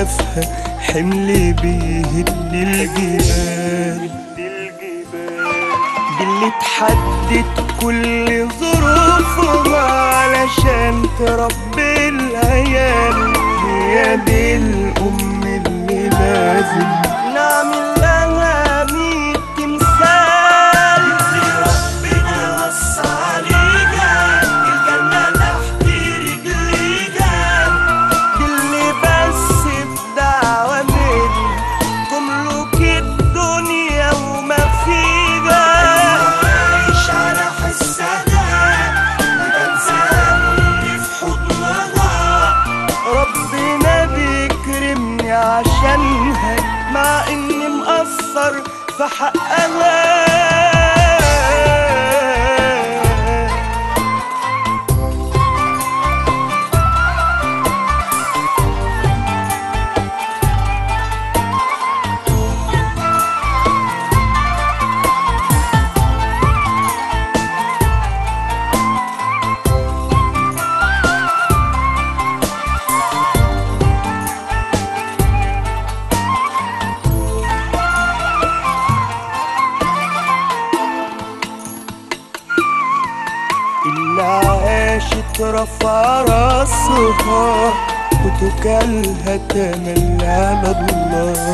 شافها حمل بيهد الجبال. دي اللي اتحدت كل ظروفها علشان تربي العيال. هي دي الأم اللي لازم نعمل لها 100 تمثال. اللي ربنا وصى عليها الجنة تحت رجليها. دي اللي بس بدعوة مني تملك الدنيا وما فيها. عايش على حسها وبنساني في حضنها. ربنا بيكرمني عشانها مع اني مقصر في حقها. اللي عاشت رفع راسها وتكلها تملي على الله.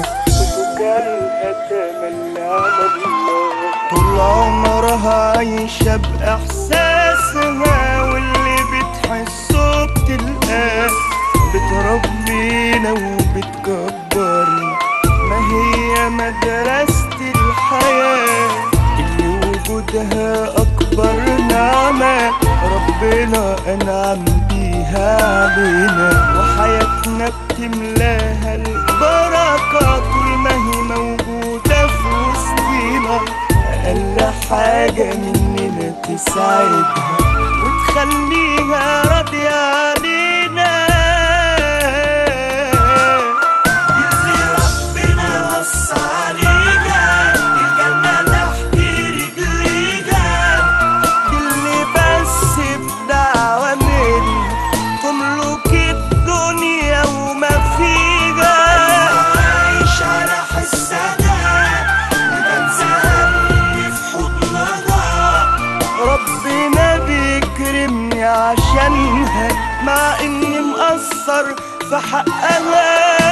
طول عمرها عايشة بإحساسها واللي بتحسه بتلقاه. بتربينا وبتكبرنا ما هي مدرسة الحياة اللي وجودها أكبر نعمة ربنا أنعم بيها علينا. وحياتنا بتملاها البركة طول ما هي موجودة في وسطينا. أقل حاجة مننا تساعدها وتخليها راضية علينا. اللي ربنا وصى عليها الجنة تحت رجليها. دي اللي بس بدعوة مني تملك الدنيا وما فيها. عايش على حسها وبنساني في حضنها. ربنا بيكرمني عشانها مع اني مقصر في حقها.